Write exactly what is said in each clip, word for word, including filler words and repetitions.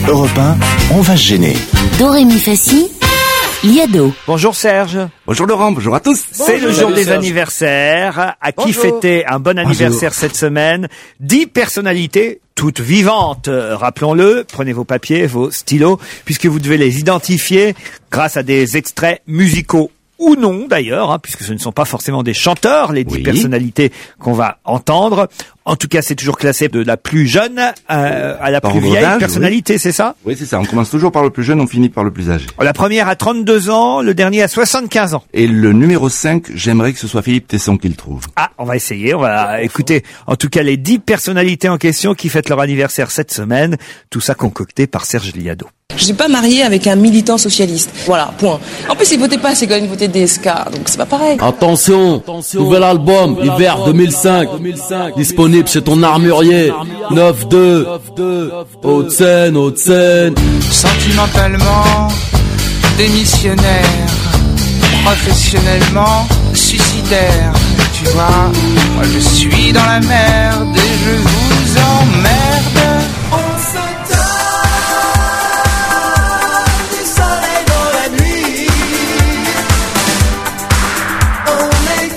Europe un, on va se gêner. Do, ré, mi, fa, si, Liado. Bonjour Serge. Bonjour Laurent, bonjour à tous. C'est bonjour. le jour Salut des Serge. anniversaires. À qui Bonjour. fêter un bon anniversaire Bonjour. cette semaine? Dix personnalités, toutes vivantes, euh, rappelons-le. Prenez vos papiers, vos stylos, puisque vous devez les identifier grâce à des extraits musicaux. Ou non d'ailleurs, hein, puisque ce ne sont pas forcément des chanteurs, les dix Oui. personnalités personnalités qu'on va entendre. En tout cas, c'est toujours classé de la plus jeune euh, à la Par plus ordre vieille d'âge, personnalité, c'est ça? Oui, c'est ça. On commence toujours par le plus jeune, on finit par le plus âgé. La première a trente-deux ans, le dernier a soixante-quinze ans. Et le numéro cinq, j'aimerais que ce soit Philippe Tesson qui le trouve. Ah, on va essayer, on va écouter en tout cas les dix personnalités en question qui fêtent leur anniversaire cette semaine. Tout ça concocté par Serge Liado. Je suis pas mariée avec un militant socialiste. Voilà, point. En plus, il votait pas, c'est quand même voté D S K, donc c'est pas pareil. Attention, nouvel album, hiver deux mille cinq, disponible chez ton armurier, neuf deux, Haute-Seine, Haute-Seine. Sentimentalement démissionnaire, professionnellement suicidaire. Tu vois, moi je suis dans la merde et je vous emmerde. On se donne du soleil dans la nuit. On est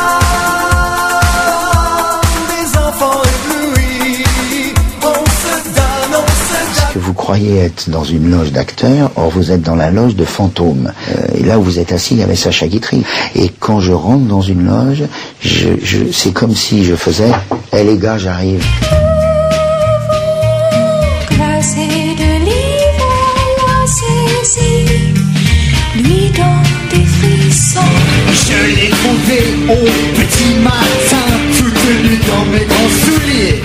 comme des enfants éblouis. On se donne, on se donne. Que vous croyez être dans une loge d'acteurs, or vous êtes dans la loge de fantômes. Euh, et là où vous êtes assis, il y avait Sacha Guitry. Et quand je rentre dans une loge, je, je, c'est comme si je faisais « Eh les gars, j'arrive ». Glacé de l'hiver, saisi, lui donne des frissons. Je l'ai trouvé au petit matin, toute nue dans mes grands souliers.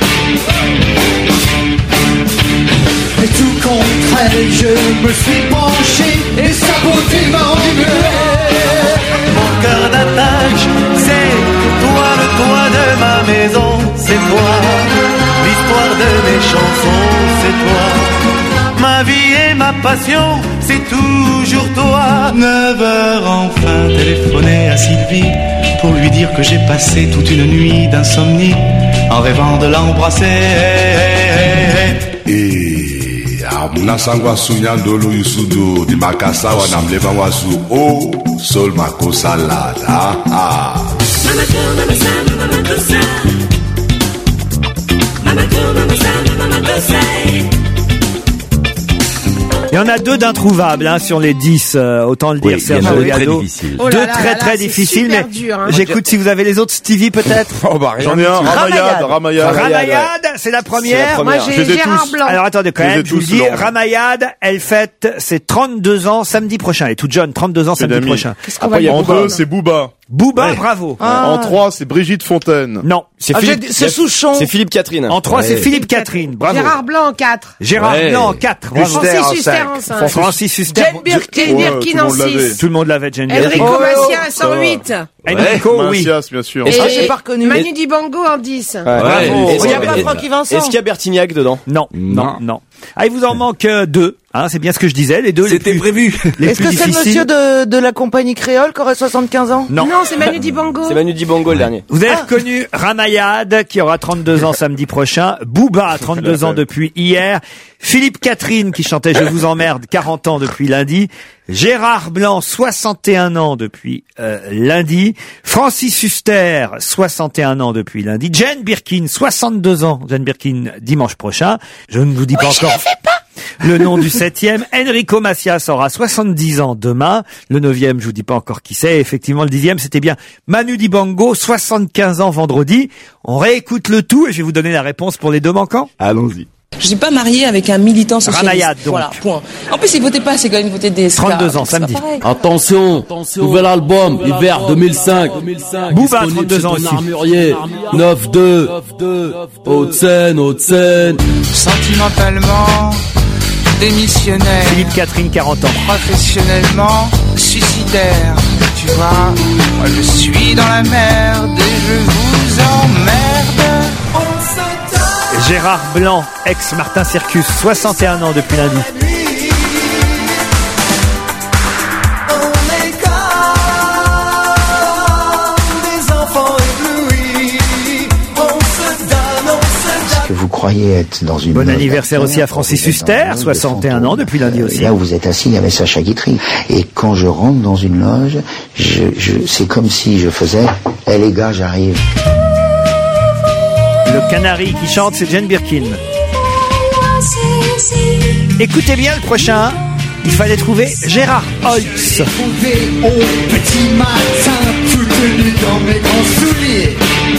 Et tout contre elle, je me suis penché, et sa beauté m'a enlevé. Mon cœur d'attache, c'est toi, le toit de ma maison, c'est toi. L'histoire de mes chansons, c'est toi. Ma vie et ma passion, c'est toujours toi. neuf heures enfin, téléphoner à Sylvie pour lui dire que j'ai passé toute une nuit d'insomnie en rêvant de l'embrasser. Eh, amuna sangwa sunyando lo yusudo di makasa wa namleva wasu o sol mako salad ah ah Mama go, mama sa, mama go sa. Mama go, mama sa, mama go sa. Il y en a deux d'introuvables hein, sur les dix, euh, autant le dire, Oui, il y en Serge a deux très Liado. difficiles. Oh là Deux là très là très là, difficiles, c'est super mais dur, hein. j'écoute si vous avez les autres, Stevie peut-être. Oh bah rien. J'en ai un, Ramayad, Ramayad. Ramayad, c'est la première. Moi, Je j'ai les ai Gérard tous. Blanc. Alors attendez quand Je les ai même, je vous tous, dis, Laurent. Ramayad, elle fête ses trente-deux ans samedi prochain. Elle est toute jeune, trente-deux ans C'est samedi d'amis. prochain. Qu'est-ce qu'on va Après, lui en prendre deux, c'est Booba. Booba, Ouais. bravo. Ah. En trois, c'est Brigitte Fontaine. Non. C'est Ah, Philippe, j'ai- c'est Souchon. c'est Philippe Catherine. En trois, Ouais. c'est Philippe Catherine. Bravo. Gérard Blanc en quatre. Gérard Ouais. Blanc en quatre. Bravo. Huster en Francis Huster cinq. en cinq. Francis Huster. Jane Birkin, Ouais, Birkin tout le en monde l'avait. six. Tout le monde l'avait, Jane Enrico Birkin. Macias ça en va. huit. Enrico, oui. Macias, bien sûr. Est-ce Et que j'ai pas reconnu. Manu Dibango en dix. Ouais. Bravo. Est-ce Il y a qu'il y pas a- Francky Vincent. Est-ce qu'il y a Bertignac dedans? Non, non, non. Ah, il vous en manque euh, deux. Hein, c'est bien ce que je disais, les deux. les C'était plus- prévu. Les Est-ce plus que c'est le difficiles. monsieur de, de la compagnie créole qui aurait soixante-quinze ans? Non. Non, c'est Manu Dibango. C'est Manu Dibango le dernier. Vous avez reconnu Ramayad, qui aura trente-deux ans samedi prochain. Booba a trente-deux ans depuis hier. Philippe Catherine, qui chantait Je vous emmerde, quarante ans depuis lundi. Gérard Blanc, soixante et un ans depuis euh, lundi. Francis Huster, soixante et un ans depuis lundi. Jane Birkin, soixante-deux ans. Jane Birkin, dimanche prochain. Je ne vous dis pas encore le nom du septième. Enrico Macias aura soixante-dix ans demain. Le neuvième, je vous dis pas encore qui c'est. Effectivement, le dixième, c'était bien Manu Dibango, soixante-quinze ans vendredi. On réécoute le tout et je vais vous donner la réponse pour les deux manquants. Allons-y. Je suis pas mariée avec un militant socialiste. Ramayad, donc. Voilà, point. En plus, il votait pas, c'est quand même voté D S K. trente-deux ans, donc c'est pas samedi. pareil. Attention, nouvel album, hiver deux mille cinq, Booba, disponible trente-deux chez ans ton aussi. armurier, neuf deux, Haute-Seine, Haute-Seine. Sentimentalement démissionnaire, Philippe Catherine, quarante ans. professionnellement suicidaire. Tu vois, moi je suis dans la merde et je vous emmerde. On se donne Gérard Blanc, ex-Martin Circus, soixante et un ans depuis lundi. On est comme des enfants éblouis. On se donne, on se donne. Que vous croyez être dans une Bon loge anniversaire d'acteurs, aussi à Francis or vous êtes dans Huster, une loge de soixante et un fantômes. ans depuis lundi Euh, aussi. Là où vous êtes assis, il y avait Sacha Guitry. Et quand je rentre dans une loge, je, je, c'est comme si je faisais « Eh les gars, j'arrive ». Le canari qui chante, c'est Jane Birkin. Écoutez bien le prochain. Il fallait trouver Gérard Holtz. Au petit matin, toute nue dans mes grands souliers.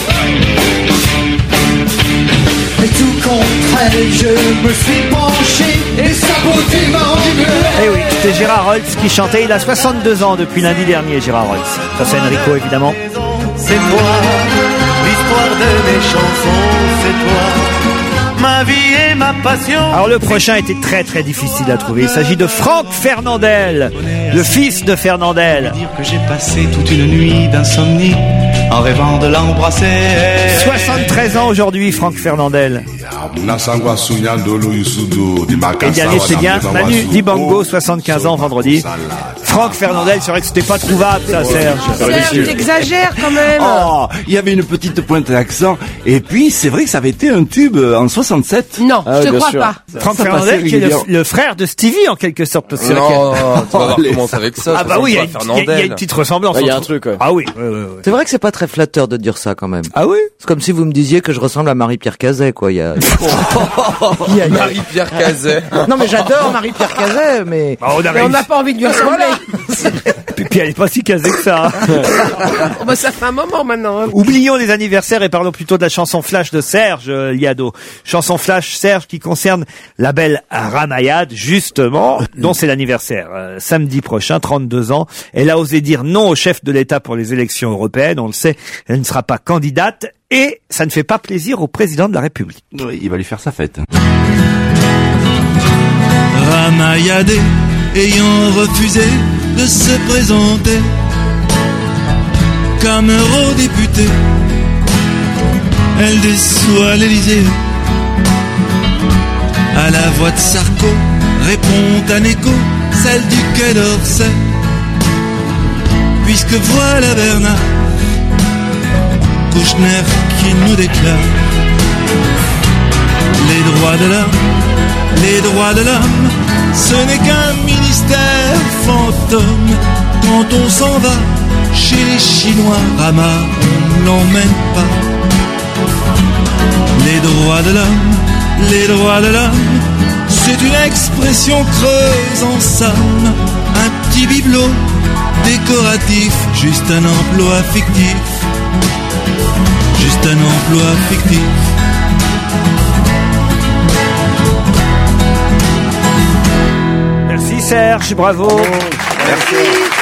Et tout contre elle, je me suis penché et sa beauté m'a rendu muet. Eh oui, c'était Gérard Holtz qui chantait. Il a soixante-deux ans depuis lundi dernier, Gérard Holtz. Ça c'est Enrico, évidemment. C'est toi, l'histoire de mes chansons, c'est toi, ma vie et ma passion. Alors le prochain était très très difficile à trouver. Il s'agit de Franck Fernandel, le fils de Fernandel. Dire que j'ai passé toute une nuit d'insomnie en rêvant de l'embrasser. soixante-treize ans aujourd'hui, Franck Fernandel. Et le dernier, c'est bien Manu Dibango, soixante-quinze ans vendredi. Franck Fernandel, c'est vrai que c'était pas trouvable, ça, Serge. Serge, t'exagères quand même. Oh, il y avait une petite pointe d'accent. Et puis, c'est vrai que ça avait été un tube en soixante-sept. Non, Ah, je te bien crois sûr. pas. Franck Ça Fernandel, passait qui est le, régulièrement. le frère de Stevie, en quelque sorte. C'est vrai qu'il y a- Non, tu vas voir Allez. comment c'est avec ça. Ah bah oui, il y, a une- il y a- il y a une petite ressemblance. Ouais, il y a un entre- truc, ouais. Ah oui, ouais, ouais, ouais. C'est vrai que c'est pas très flatteur de dire ça quand même. Ah oui? C'est comme si vous me disiez que je ressemble à Marie-Pierre Cazet, quoi. Il y a... Il y a- il y a- Marie-Pierre Cazet. Non, mais j'adore Marie-Pierre Cazet, mais... Bah, on a mais on réussi. n'a pas envie de lui ressembler. Puis, puis elle est pas si casée que ça. Oh, bah, ça fait un moment maintenant. Hein. Oublions les anniversaires et parlons plutôt de la chanson flash de Serge euh, Liado. Chanson flash Serge qui concerne la belle Ramayad, justement, dont c'est l'anniversaire. Euh, samedi prochain, trente-deux ans. Elle a osé dire non au chef de l'État pour les élections européennes. On le sait, elle ne sera pas candidate et ça ne fait pas plaisir au président de la République. Oui, il va lui faire sa fête. Ramayadé ayant refusé de se présenter comme eurodéputée, elle déçoit l'Élysée. À la voix de Sarko répond un écho, celle du Quai d'Orsay. Puisque voilà Bernard Kouchner qui nous déclare les droits de l'homme, les droits de l'homme, ce n'est qu'un ministère fantôme. Quand on s'en va chez les Chinois, Rama, on ne l'emmène pas. Les droits de l'homme, les droits de l'homme, c'est une expression creuse en somme. Un petit bibelot décoratif, juste un emploi fictif, juste un emploi fictif. Merci Serge, bravo. Merci.